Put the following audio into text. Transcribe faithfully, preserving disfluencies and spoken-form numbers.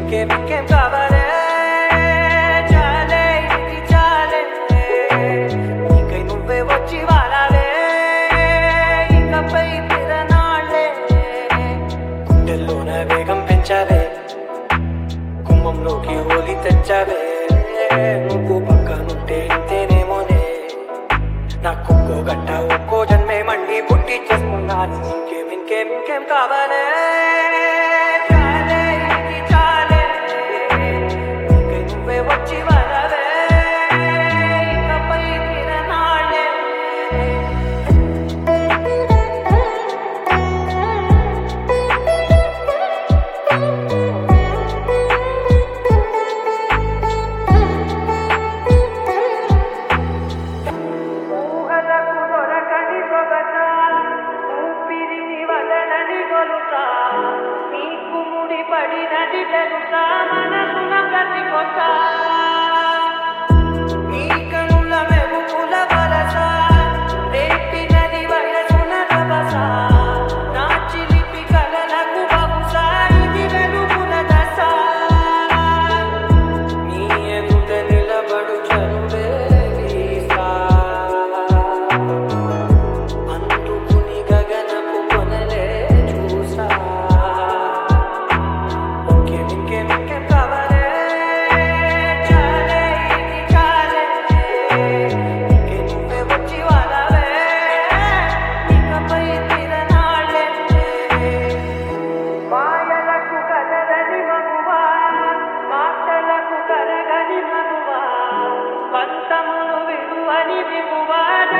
ఇంకేం ఇంకేం కావాలే చాలే ఇది చాలే ఇంకై నువ్వే వచ్చి వాడాలే ఇకపై తిరనాళ్ళే గుండెల్లోన వేగం పెంచావే గుమ్మంలోకి హోలీ తెచ్చావే నువ్వు పక్కనుంటే ఇంతేనేమోనే నాకొక్కో గంట ఒక్కో జన్మే మళ్ళీ పుట్టి చేసుకున్నాను ఇంకేం ఇంకేం ఇంకేం కావాలే చాలే ఇది చాలే ఇంకై నువ్వే వచ్చి వాడాలే ఇకపై తిరనాళ్ళే ఊహలకు దొరకని సొగస ఊపిరిని వదలని గొలుస నీకు ముడి పడినది తెలుసా మనసున ప్రతి కొస నీ కనుల మెరుపుల వరస రేపినది వయసున రభస నా చిలిపి కలలకు బహుశా ఇది వెలుగుల దశ నీ ఎదుట నిలబడు చనువే వీసా అందుకుని గగనపు కొనలే చూసా ఇంకేం ఇంకేం ఇంకేం కావాలే చాలే ఇది చాలే ఇంకే నువ్వే వచ్చి వాడాలే ఇకపై తిరనాళ్ళే మాయలకు కదలని మగువా మాటలకు కరగని మగువా పంతములు విలువని విగువా